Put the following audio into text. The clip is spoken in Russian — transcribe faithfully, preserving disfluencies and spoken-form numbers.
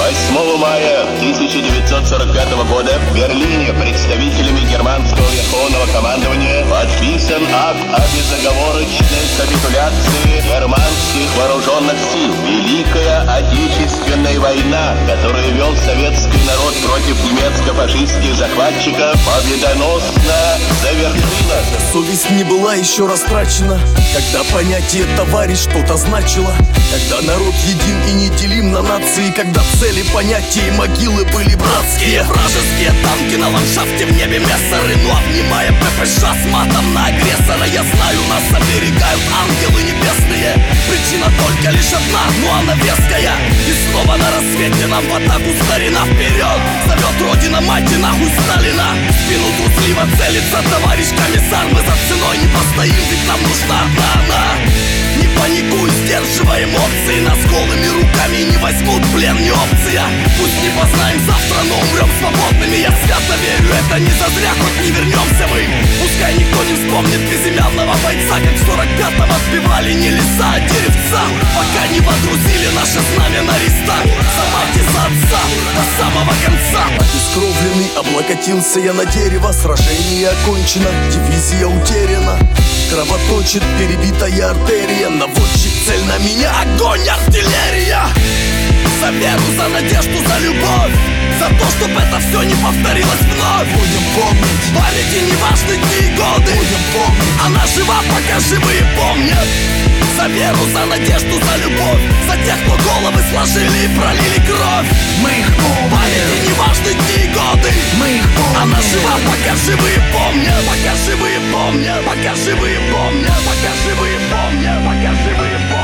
восьмого мая тысяча девятьсот сорок пятого года в Берлине представителями германского верховного командования подписан акт о безоговорочной капитуляции германских вооруженных сил. Великая Отечественная война, которую вел советский народ против немецко-фашистских захватчиков, победоносно завершилась. Совесть не была еще растрачена, когда понятие «товарищ» что-то значило, когда народ един и неделим на нации, когда цели, понятия и могилы были братские. Вражеские танки на ландшафте, в небе мессеры, ну обнимая ППШ с матом на агрессора. Я знаю, нас оберегают ангелы небесные. Причина только лишь одна, но она веская. И снова на рассвете нам в атаку старина вперед. Зовет родина, мать и нахуй Сталина. В спину трусливо целится товарищ комиссар. Мы за ценой не постоим, ведь нам нужна одна она. Не паникуй, сдерживай эмоции. Нас голыми руками не возьмут в плен, не опция. Пусть не познаем завтра, но умрем свободными. Я свято верю, это не зазря, хоть не вернемся мы. Пускай никто не вспомнит безымянного бойца, как в сорок пятом отбивали не леса, а деревца. Пока не водрузили наше знамя на рестах. За мать и за отца до самого конца. Обескровленный облокотился я на дерево. Сражение окончено, дивизия утеряна. Кровоточит перебитая артерия. Наводчик, цель на меня, огонь, артиллерия. За веру, за надежду, за любовь. За то, чтоб это все не повторилось вновь. Будем помнить, в памяти не важны дни и годы. Будем помнить, она жива, пока живые помнят. За веру, за надежду, за любовь. За тех, кто головы сложили и пролили кровь. Мы их помним, в памяти не важны дни и годы. Мы их помним, она жива, пока живые помнят. Пока живые помнят, пока живые помнят, пока живые помнят, пока живые помнят.